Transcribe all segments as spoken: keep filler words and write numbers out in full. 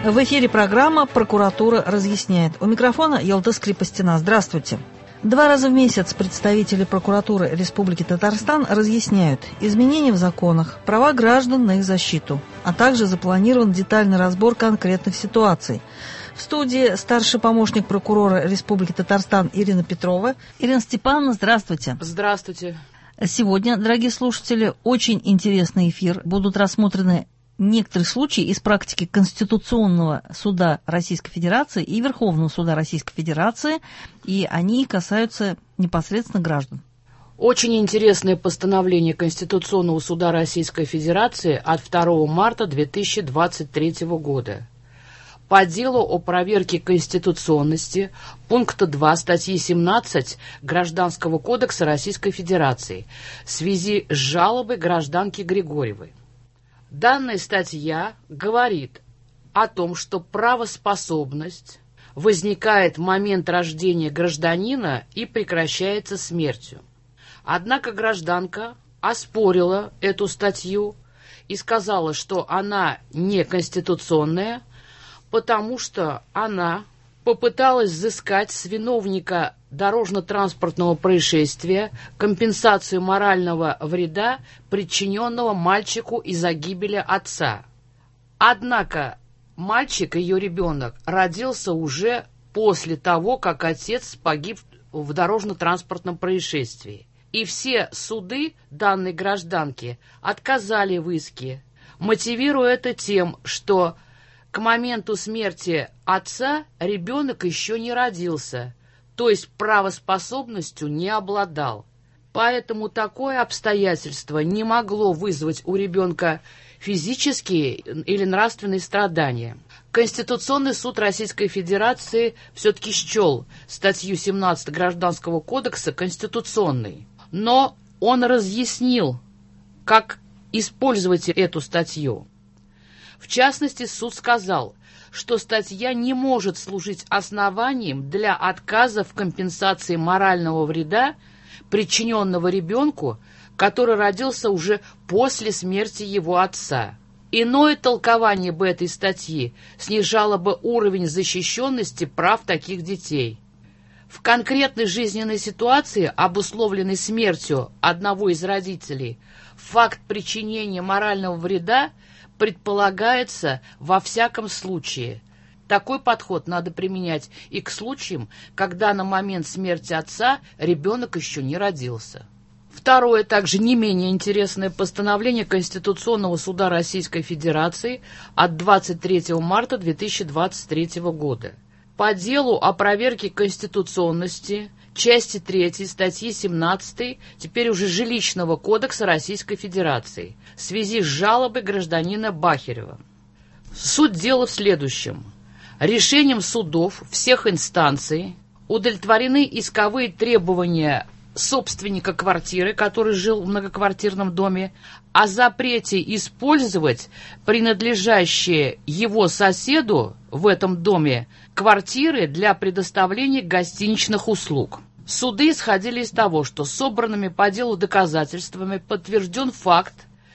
В эфире программа «Прокуратура разъясняет». У микрофона Ялтыс Крепостина. Здравствуйте. Два раза в месяц представители прокуратуры Республики Татарстан разъясняют изменения в законах, права граждан на их защиту, а также запланирован детальный разбор конкретных ситуаций. В студии старший помощник прокурора Республики Татарстан Ирина Петрова. Ирина Степановна, здравствуйте. Здравствуйте. Сегодня, дорогие слушатели, очень интересный эфир. Будут рассмотрены некоторые случаи из практики Конституционного суда Российской Федерации и Верховного суда Российской Федерации, и они касаются непосредственно граждан. Очень интересное постановление Конституционного суда Российской Федерации от второго марта две тысячи двадцать третьего года. По делу о проверке конституционности пункта два статьи семнадцать Гражданского кодекса Российской Федерации в связи с жалобой гражданки Григорьевой. Данная статья говорит о том, что правоспособность возникает в момент рождения гражданина и прекращается смертью. Однако гражданка оспорила эту статью и сказала, что она неконституционная, потому что она попыталась взыскать с виновника дорожно-транспортного происшествия компенсацию морального вреда, причиненного мальчику из-за гибели отца. Однако мальчик, ее ребенок, родился уже после того, как отец погиб в дорожно-транспортном происшествии. И все суды данной гражданки отказали в иске, мотивируя это тем, что к моменту смерти отца ребенок еще не родился, то есть правоспособностью не обладал. Поэтому такое обстоятельство не могло вызвать у ребенка физические или нравственные страдания. Конституционный суд Российской Федерации все-таки счел статью семнадцать Гражданского кодекса конституционной, но он разъяснил, как использовать эту статью. В частности, суд сказал, что статья не может служить основанием для отказа в компенсации морального вреда, причиненного ребенку, который родился уже после смерти его отца. Иное толкование бы этой статьи снижало бы уровень защищенности прав таких детей. В конкретной жизненной ситуации, обусловленной смертью одного из родителей, факт причинения морального вреда предполагается во всяком случае. Такой подход надо применять и к случаям, когда на момент смерти отца ребенок еще не родился. Второе, также не менее интересное постановление Конституционного суда Российской Федерации от двадцать третьего марта две тысячи двадцать третьего года. По делу о проверке конституционности части третьей статьи семнадцатой, теперь уже Жилищного кодекса Российской Федерации, в связи с жалобой гражданина Бахерева. Суть дела в следующем. Решением судов всех инстанций удовлетворены исковые требования собственника квартиры, который жил в многоквартирном доме, о запрете использовать принадлежащие его соседу в этом доме квартиры для предоставления гостиничных услуг. Суды исходили из того, что собранными по делу доказательствами подтвержден факт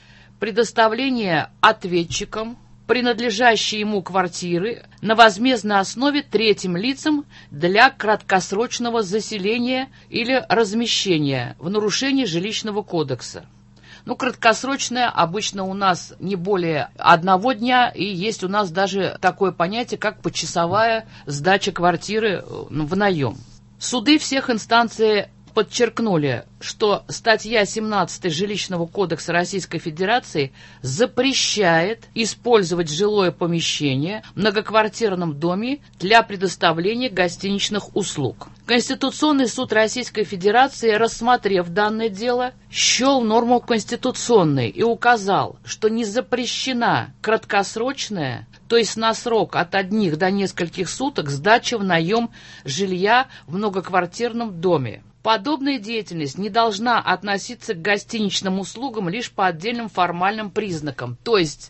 предоставления ответчикам принадлежащей ему квартиры на возмездной основе третьим лицам для краткосрочного заселения или размещения в нарушении Жилищного кодекса. Ну, краткосрочное обычно у нас не более одного дня, и есть у нас даже такое понятие, как почасовая сдача квартиры в наем. Суды всех инстанций подчеркнули, что статья семнадцать Жилищного кодекса Российской Федерации запрещает использовать жилое помещение в многоквартирном доме для предоставления гостиничных услуг. Конституционный суд Российской Федерации, рассмотрев данное дело, счел норму конституционной и указал, что не запрещена краткосрочная, то есть на срок от одних до нескольких суток, сдача в наем жилья в многоквартирном доме. Подобная деятельность не должна относиться к гостиничным услугам лишь по отдельным формальным признакам, то есть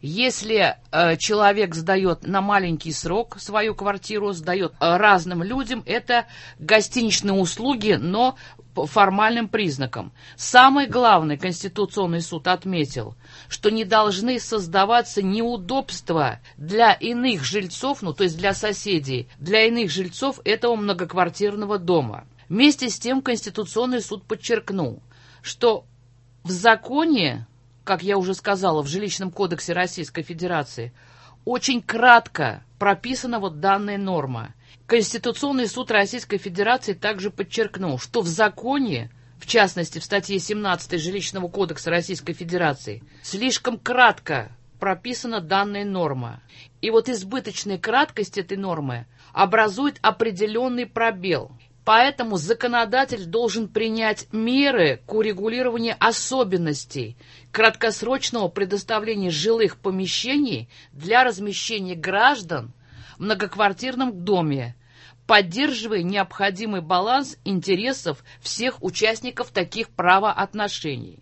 Если э, человек сдает на маленький срок свою квартиру, сдает э, разным людям, это гостиничные услуги, но по формальным признакам. Самое главное, Конституционный суд отметил, что не должны создаваться неудобства для иных жильцов, ну то есть для соседей, для иных жильцов этого многоквартирного дома. Вместе с тем Конституционный суд подчеркнул, что в законе, как я уже сказала, в Жилищном кодексе Российской Федерации, очень кратко прописана вот данная норма. Конституционный суд Российской Федерации также подчеркнул, что в законе, в частности в статье семнадцатой Жилищного кодекса Российской Федерации, слишком кратко прописана данная норма. И вот избыточная краткость этой нормы образует определенный пробел. Поэтому законодатель должен принять меры к урегулированию особенностей краткосрочного предоставления жилых помещений для размещения граждан в многоквартирном доме, поддерживая необходимый баланс интересов всех участников таких правоотношений.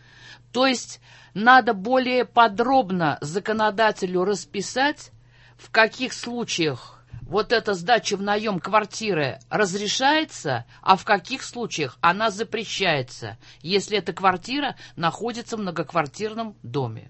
То есть надо более подробно законодателю расписать, в каких случаях вот эта сдача в наем квартиры разрешается, а в каких случаях она запрещается, если эта квартира находится в многоквартирном доме.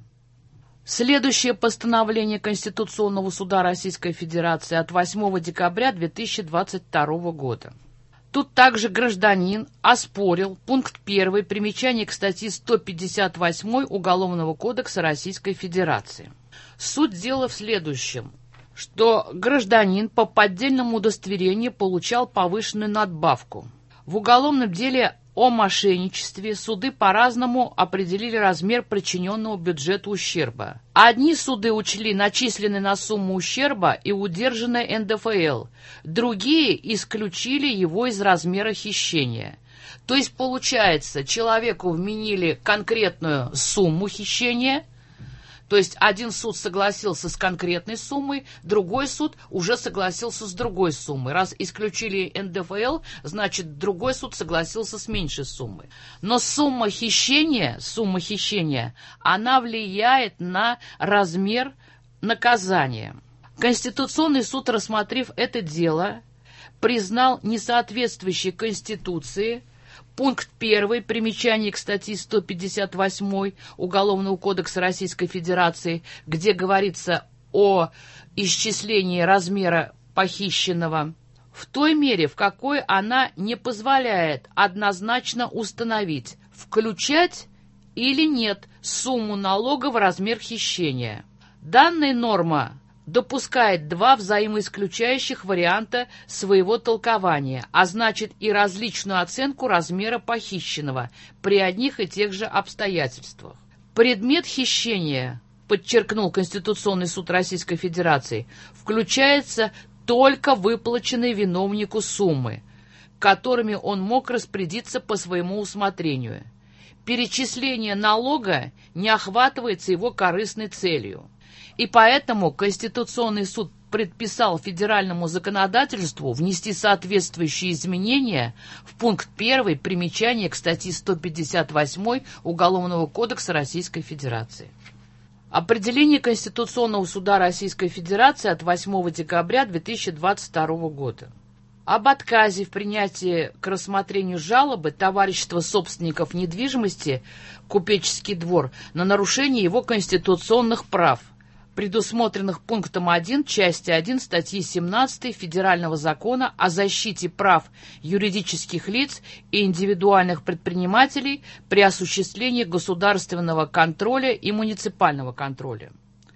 Следующее постановление Конституционного суда Российской Федерации от восьмого декабря две тысячи двадцать второго года. Тут также гражданин оспорил пункт первый примечание к статье сто пятьдесят восемь Уголовного кодекса Российской Федерации. Суть дела в следующем, что гражданин по поддельному удостоверению получал повышенную надбавку. В уголовном деле о мошенничестве суды по-разному определили размер причиненного бюджету ущерба. Одни суды учли начисленный на сумму ущерба и удержанное эн дэ эф эл, другие исключили его из размера хищения. То есть, получается, человеку вменили конкретную сумму хищения. То есть один суд согласился с конкретной суммой, другой суд уже согласился с другой суммой. Раз исключили эн дэ эф эл, значит другой суд согласился с меньшей суммой. Но сумма хищения, сумма хищения, она влияет на размер наказания. Конституционный суд, рассмотрев это дело, признал несоответствующей Конституции пункт первый примечание к статье сто пятьдесят восемь Уголовного кодекса Российской Федерации, где говорится о исчислении размера похищенного, в той мере, в какой она не позволяет однозначно установить, включать или нет сумму налога в размер хищения. Данная норма допускает два взаимоисключающих варианта своего толкования, а значит и различную оценку размера похищенного при одних и тех же обстоятельствах. Предмет хищения, подчеркнул Конституционный суд Российской Федерации, включается только выплаченные виновнику суммы, которыми он мог распорядиться по своему усмотрению. Перечисление налога не охватывается его корыстной целью. И поэтому Конституционный суд предписал федеральному законодательству внести соответствующие изменения в пункт первый примечание к статье сто пятьдесят восемь Уголовного кодекса Российской Федерации. Определение Конституционного суда Российской Федерации от восьмого декабря две тысячи двадцать второго года. Об отказе в принятии к рассмотрению жалобы товарищества собственников недвижимости «Купеческий двор» на нарушение его конституционных прав, предусмотренных пунктом один части один статьи семнадцатой Федерального закона о защите прав юридических лиц и индивидуальных предпринимателей при осуществлении государственного контроля и муниципального контроля.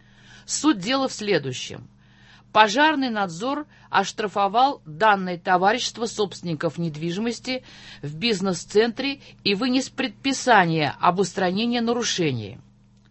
Суть дела в следующем. Пожарный надзор оштрафовал данное товарищество собственников недвижимости в бизнес-центре и вынес предписание об устранении нарушений.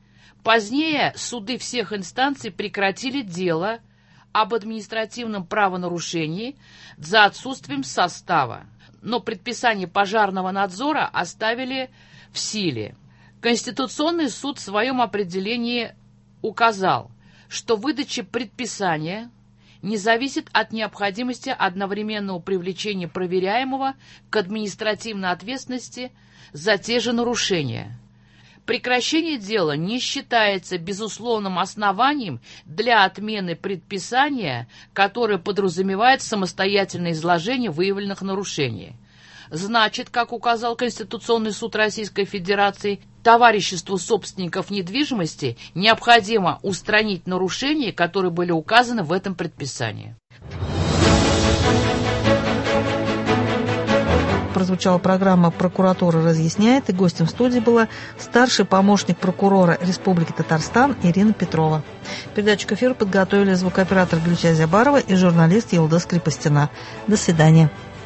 Позднее суды всех инстанций прекратили дело об административном правонарушении за отсутствием состава, но предписание пожарного надзора оставили в силе. Конституционный суд в своем определении указал, что выдача предписания не зависит от необходимости одновременного привлечения проверяемого к административной ответственности за те же нарушения. Прекращение дела не считается безусловным основанием для отмены предписания, которое подразумевает самостоятельное изложение выявленных нарушений. Значит, как указал Конституционный суд Российской Федерации, товариществу собственников недвижимости необходимо устранить нарушения, которые были указаны в этом предписании. Прозвучала программа «Прокуратура разъясняет», и гостем студии была старший помощник прокурора Республики Татарстан Ирина Петрова. Передачу к эфиру подготовили звукооператор Гульча Зябарова и журналист Елда Скрипостина. До свидания.